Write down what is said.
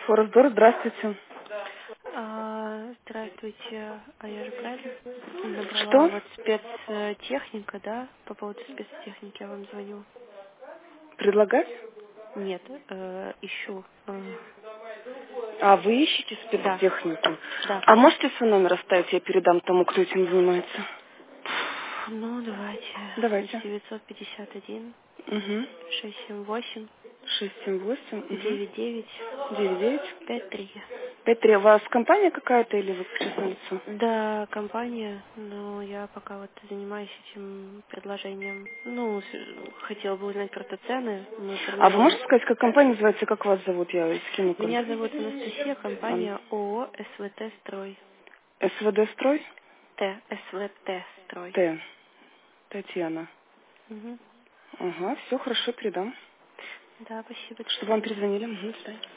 Форестдор, здравствуйте. Здравствуйте, я же правильно набрала Что? вот спецтехника, да? По поводу спецтехники я вам звоню. Предлагать? Нет, ищу. А, вы ищете Да, спецтехнику? да. А можете свой номер оставить, я передам тому, кто этим занимается? Ну, давайте. Давайте. 951 Угу. 678 678, угу. 99 99. 53. 53. У вас компания какая-то или вы частное лицо? Да, компания, но я пока вот занимаюсь этим предложением. Ну, хотела бы узнать просто цены. Мы А вы формируем. можете сказать, как компания называется, как вас зовут? Я скину Меня контакт. зовут Анастасия, компания ООО СВТ Строй. СВД Строй? СВТ Строй. Т. Татьяна. Мгм. Ага, все хорошо, передам. Да, спасибо, до Чтобы вам свидания. перезвонили. Угу, до свидания.